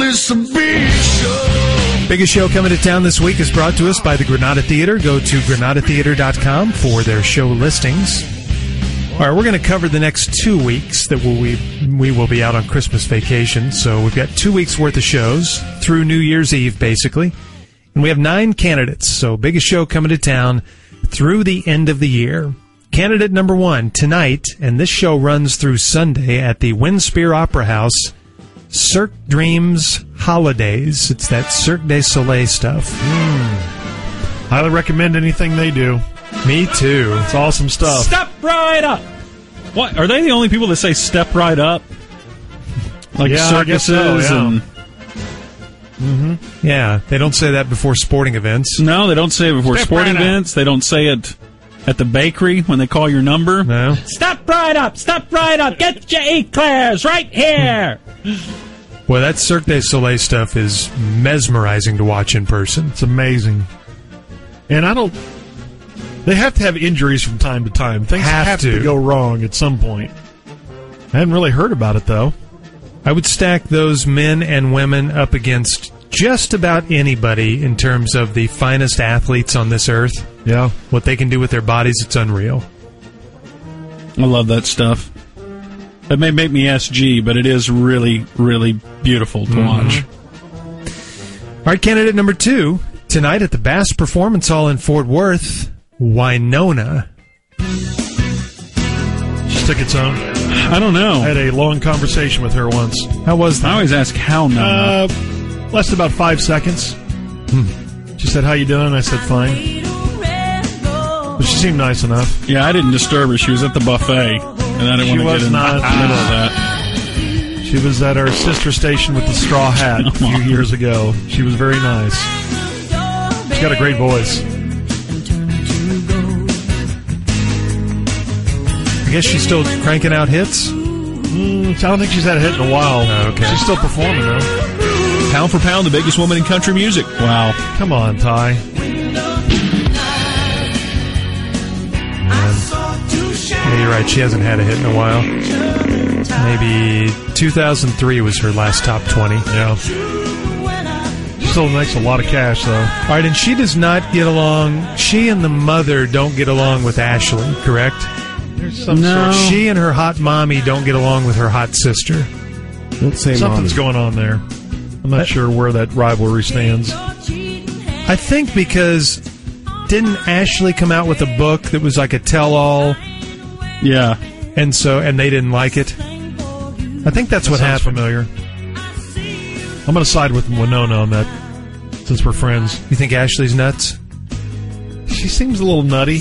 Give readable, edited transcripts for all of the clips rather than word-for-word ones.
It's a big show. Biggest show coming to town this week is brought to us by the Granada Theater. Go to granadatheater.com for their show listings. All right, we're going to cover the next 2 weeks that we will be out on Christmas vacation. So we've got 2 weeks worth of shows through New Year's Eve, basically. And we have 9 candidates. So biggest show coming to town through the end of the year. Candidate number 1 tonight, and this show runs through Sunday at the Windspear Opera House, Cirque Dreams Holidays. It's that Cirque du Soleil stuff. Highly recommend anything they do. Me too. It's awesome stuff. Step right up. What? Are they the only people that say step right up? Like circuses and... Yeah, they don't say that before sporting events. No, they don't say it before sporting events. They don't say it at the bakery when they call your number. No. Step right up. Step right up. Get your eclairs right here. Well, that Cirque du Soleil stuff is mesmerizing to watch in person. It's amazing. And they have to have injuries from time to time. Things have to go wrong at some point. I hadn't really heard about it, though. I would stack those men and women up against just about anybody in terms of the finest athletes on this earth. Yeah. What they can do with their bodies, it's unreal. I love that stuff. It may make me SG, but it is really, really beautiful to watch. All right, candidate number 2. Tonight at the Bass Performance Hall in Fort Worth, Winona. Stick its own. I don't know. I had a long conversation with her once. How was that? I always ask how Nona. Lasted about 5 seconds. She said, "How you doing?" I said, "Fine." But she seemed nice enough. Yeah, I didn't disturb her. She was at the buffet, and I didn't want to get in the middle of that. She was at our sister station with the straw hat a few years ago. She was very nice. She's got a great voice. I guess she's still cranking out hits? I don't think she's had a hit in a while. Oh, okay. She's still performing, though. Pound for pound, the biggest woman in country music. Wow. Come on, Ty. Yeah, you're right. She hasn't had a hit in a while. Maybe 2003 was her last top 20. Yeah. She still makes a lot of cash, though. All right, and she does not get along. She and the mother don't get along with Ashley, correct? There's some No. She and her hot mommy don't get along with her hot sister. Don't say something's going on there. I'm not sure where that rivalry stands. I think because didn't Ashley come out with a book that was like a tell-all? Yeah. And they didn't like it? I think that's what happened. Familiar. I'm going to side with Winona on that, since we're friends. You think Ashley's nuts? She seems a little nutty.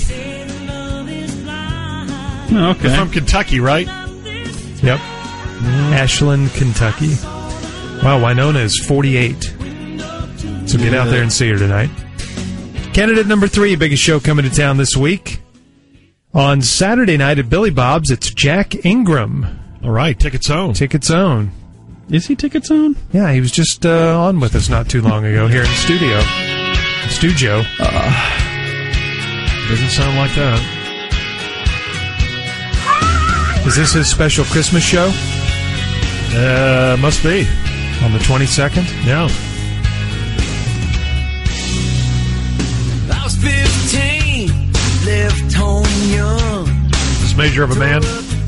Oh, okay. You're from Kentucky, right? Yep. Ashland, Kentucky. Wow, Winona is 48. So get out there and see her tonight. Candidate number 3, biggest show coming to town this week. On Saturday night at Billy Bob's, it's Jack Ingram. All right, Tickets Own. Tickets Own. Is he Tickets Own? Yeah, he was just on with us not too long ago here in the studio. Studio. Doesn't sound like that. Is this his special Christmas show? Must be. On the 22nd? Yeah. I was 15, left home young. Is this Measure of a Man?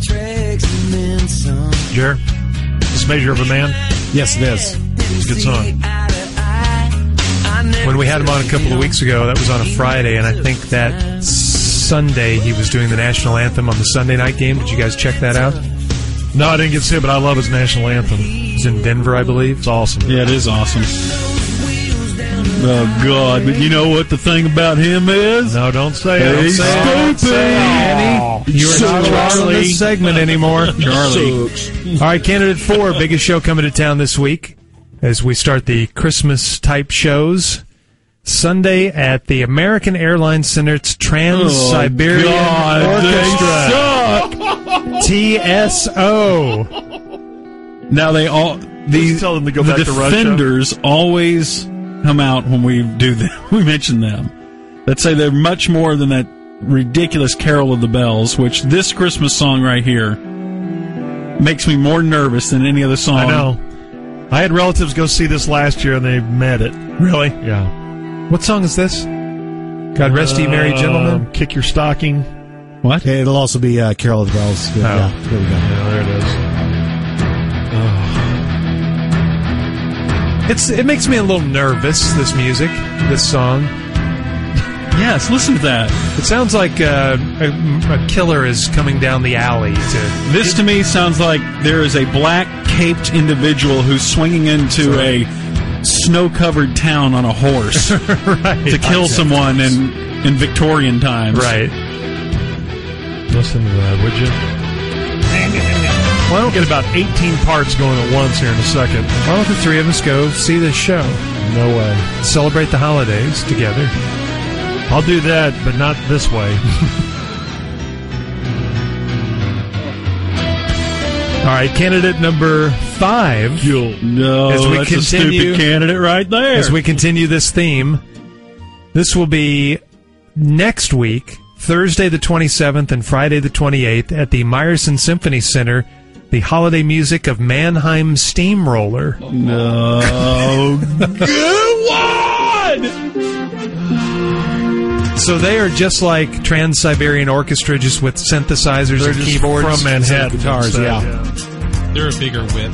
Jer? Is this Measure of a Man? Yes, it is. It's a good song. When we had him on a couple of weeks ago, that was on a Friday, and I think that Sunday he was doing the national anthem on the Sunday night game. Did you guys check that out? No, I didn't get to see it, but I love his national anthem. It's in Denver, I believe. It's awesome. Yeah, it is awesome. Oh, God. But you know what the thing about him is? No, don't say it. He's stupid. Annie, you are not allowed in this segment anymore. Charlie. All right, candidate 4, biggest show coming to town this week as we start the Christmas-type shows. Sunday at the American Airlines Center, it's Trans-Siberian Orchestra. TSO. Now they all... Tell them to go back the to Russia. Defenders always come out when we do them. We mention them. Let's say they're much more than that ridiculous Carol of the Bells, which this Christmas song right here makes me more nervous than any other song. I know. I had relatives go see this last year, and they met it. Really? Yeah. What song is this? God rest ye merry gentlemen. Kick Your Stocking. What? Okay, it'll also be Carol of the Bells. Good. Oh. Yeah, here we go. Yeah, there it is. It makes me a little nervous, this music, this song. Yes, listen to that. It sounds like a killer is coming down the alley This to me sounds like there is a black caped individual who's swinging into a snow-covered town on a horse to kill someone in Victorian times. Right. Listen to that, would you? Well, I don't get about 18 parts going at once here in a second. Why don't the three of us go see this show? No way. Celebrate the holidays together. I'll do that, but not this way. All right, candidate number 5. No, As we that's continue- a stupid candidate right there. As we continue this theme, this will be next week, Thursday the 27th and Friday the 28th at the Meyerson Symphony Center, the holiday music of Mannheim Steamroller. No. Good one! So they are just like Trans-Siberian Orchestra, just with synthesizers They're and just keyboards. from Manhattan. Guitars, instead, yeah. They're a bigger whip.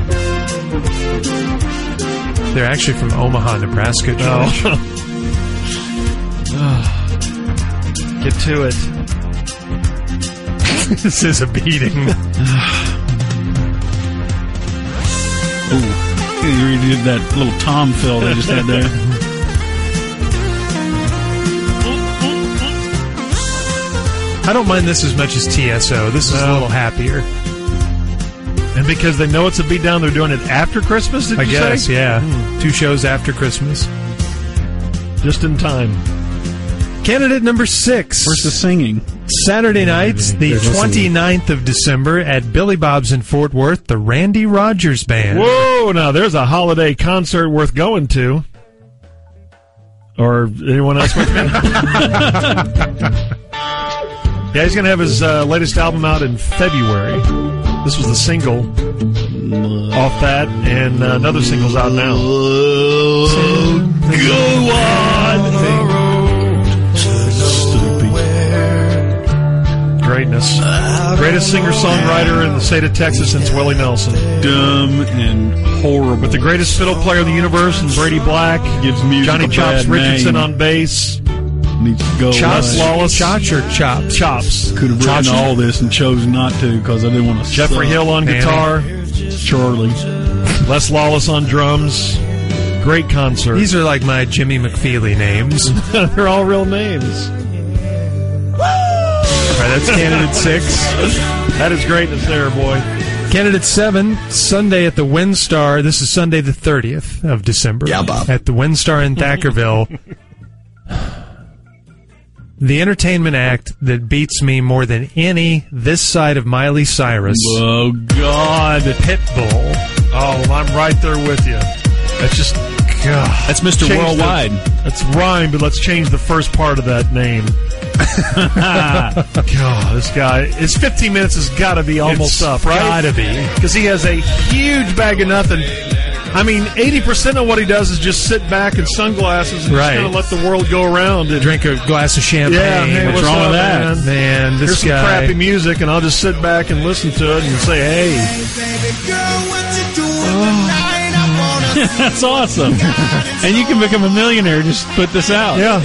They're actually from Omaha, Nebraska, George. Get to it. This is a beating. Ooh. You redid that little tom fill they just had there. I don't mind this as much as TSO. This is a little happier. And because they know it's a beatdown, they're doing it after Christmas, did I you guess, say? yeah. 2 shows after Christmas. Just in time. Candidate number 6. Where's the singing? Saturday night, the 29th of December at Billy Bob's in Fort Worth, the Randy Rogers Band. Whoa, now there's a holiday concert worth going to. Or anyone else with me? Yeah, he's going to have his latest album out in February. This was the single off that, and another single's out now. Go on! Greatness. Greatest singer-songwriter in the state of Texas since Willie Nelson. Dumb and horrible. With the greatest fiddle player in the universe, and Brady Black. Gives music Johnny a Chops bad Richardson name. on bass. Needs to go Chops away. Lawless. Chops or Chops? Chops. Could have written all this and chose not to because I didn't want to. Jeffrey Hill on Annie. guitar. Charlie. Les Lawless on drums. Great concert. These are like my Jimmy McFeely names. They're all real names. All right, that's candidate 6. That is greatness there, boy. Candidate 7, Sunday at the WinStar. This is Sunday the 30th of December. Yeah, Bob. At the WinStar in Thackerville. The entertainment act that beats me more than any this side of Miley Cyrus. Oh, God. Pitbull. Oh, I'm right there with you. That's just, God. That's Mr. Change Worldwide. That's rhyme, but let's change the first part of that name. God, this guy. His 15 minutes has got to be almost up, right? Gotta be. Because he has a huge bag of nothing. I mean, 80% of what he does is just sit back in sunglasses and Right. just kind of let the world go around. And, Drink a glass of champagne. yeah, hey, what's what's wrong up, with that? man? Man, this Here's some guy. crappy music, and I'll just sit back and listen to it and say, hey. That's awesome. And you can become a millionaire. Just put this out. Yeah.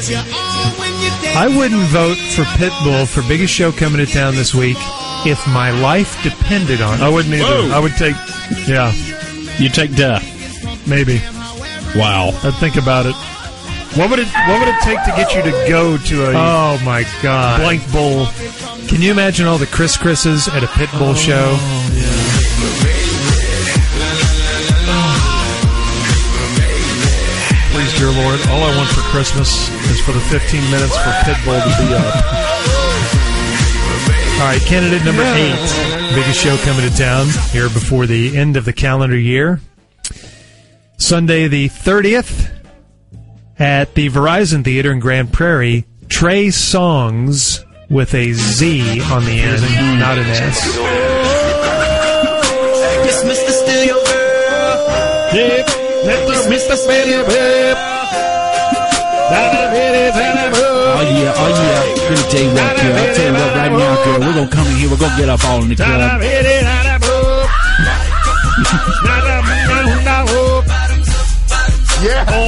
I wouldn't vote for Pitbull for biggest show coming to town this week if my life depended on it. I wouldn't either. Whoa. I would take, yeah, You take death. maybe. Wow. I'd think about it. What would it take to get you to go to a Oh my God! blank bowl? Can you imagine all the Chris's at a Pitbull show? Please, dear Lord, all I want for Christmas is for the 15 minutes for Pitbull to be up. All right, candidate number 8, biggest show coming to town here before the end of the calendar year. Sunday the 30th at the Verizon Theater in Grand Prairie. Trey Songs with a Z on the end, not an S. Miss Mr. Steal Your Girl. Hip, Mr. Fanny Pip. Oh yeah. Let me tell you what, girl. I'll tell you what right now, girl. We're gonna come in here. We're gonna get up all in the club. Yeah.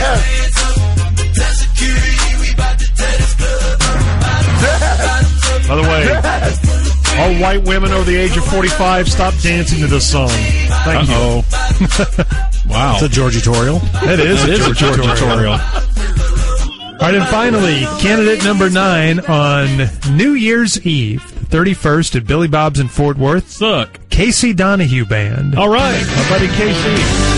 By the way, all white women over the age of 45, stop dancing to this song. Thank you. Wow. It's a Georgie tutorial. It is a Georgie tutorial. All right, and finally, candidate number 9 on New Year's Eve, the 31st at Billy Bob's in Fort Worth. Suck. Casey Donahue Band. All right, my buddy Casey.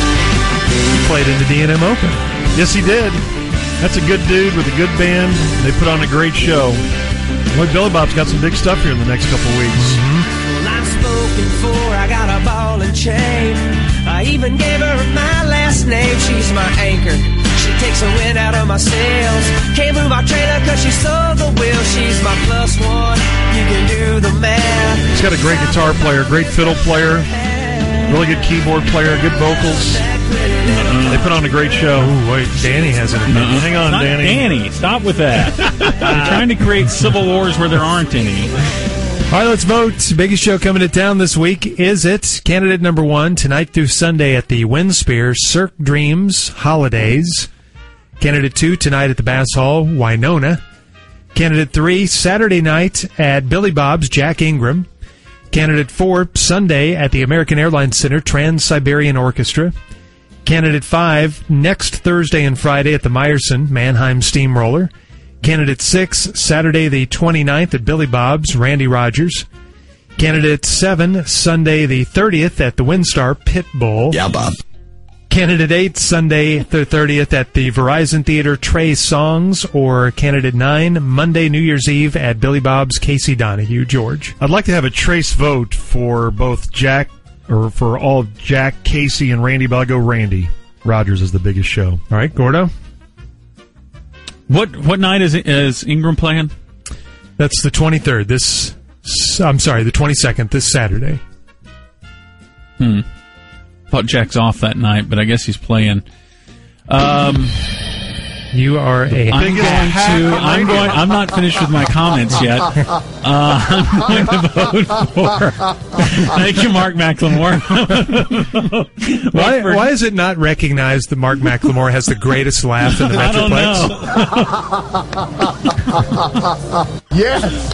He played in the D&M Open. Yes, he did. That's a good dude with a good band. They put on a great show. Boy, Billy Bob's got some big stuff here in the next couple of weeks. Well, I'm spoken for, I got a ball and chain. I even gave her my last name. She's my anchor. She takes the wind out of my sails. Can't move my trailer cause she sold the wheel. She's my plus one. You can do the math. He's got a great guitar player, great fiddle player, really good keyboard player, good vocals. They put on a great show. Ooh, wait, Danny has it. Hang on, Not Danny. Danny, stop with that. You're trying to create civil wars where there aren't any. All right, let's vote. Biggest show coming to town this week. Is it candidate number 1, tonight through Sunday at the Windspear, Cirque Dreams Holidays. Candidate 2, tonight at the Bass Hall, Winona. Candidate 3, Saturday night at Billy Bob's, Jack Ingram. Candidate 4, Sunday at the American Airlines Center, Trans-Siberian Orchestra. Candidate 5, next Thursday and Friday at the Meyerson, Mannheim Steamroller. Candidate 6, Saturday the 29th at Billy Bob's, Randy Rogers. Candidate 7, Sunday the 30th at the Windstar, Pitbull. Yeah, Bob. Candidate 8, Sunday the 30th at the Verizon Theater, Trey Songs. Or Candidate 9, Monday, New Year's Eve at Billy Bob's, Casey Donahue. George. I'd like to have a trace vote for both Jack, or for all of Jack, Casey, and Randy, but I'll go Randy. Rogers is the biggest show. All right, Gordo? What night is Ingram playing? That's the 23rd. The 22nd, this Saturday. Thought Jack's off that night, but I guess he's playing. You are a... I'm not finished with my comments yet. I'm going to vote for... Thank you, Mark McLemore. Why is it not recognized that Mark McLemore has the greatest laugh in the Metroplex? I don't know. Yes.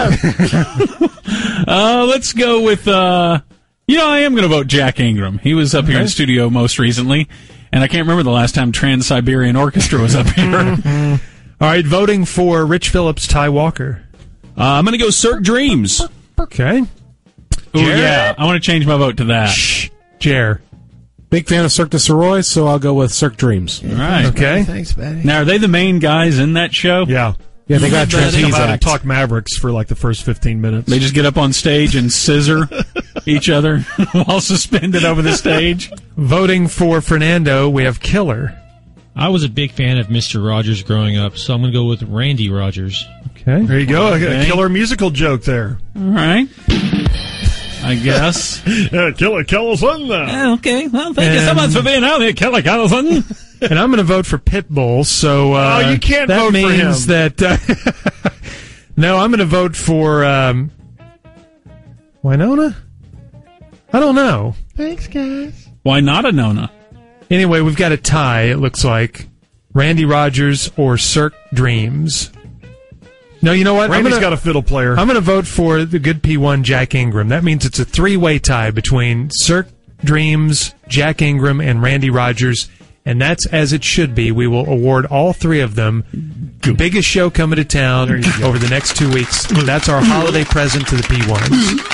Let's go with... I am going to vote Jack Ingram. He was up here in studio most recently. And I can't remember the last time Trans-Siberian Orchestra was up here. All right, voting for Rich Phillips, Ty Walker. I'm going to go Cirque Dreams. Okay. Ooh, yeah, I want to change my vote to that. Jer. Big fan of Cirque du Soleil, so I'll go with Cirque Dreams. All right. Okay. Thanks, Betty. Now, are they the main guys in that show? Yeah. Yeah, they got They come trapeze out and acts. talk Mavericks for like the first 15 minutes. They just get up on stage and scissor each other while suspended over the stage. Voting for Fernando, we have Killer. I was a big fan of Mr. Rogers growing up, so I'm going to go with Randy Rogers. Okay. There you go. Okay. A killer musical joke there. All right. I guess. Killer Kellison now. Okay. Well, thank you so much for being out here, Kelly Callison. And I'm going to vote for Pitbull, so... you can't that vote for means him. that... no, I'm going to vote for... Winona? I don't know. Thanks, guys. Why not a Nona? Anyway, we've got a tie, it looks like. Randy Rogers or Cirque Dreams. No, you know what? Randy's got a fiddle player. I'm going to vote for the good P1, Jack Ingram. That means it's a three-way tie between Cirque Dreams, Jack Ingram, and Randy Rogers. And that's as it should be. We will award all three of them. Biggest show coming to town over the next 2 weeks. That's our holiday present to the P1s.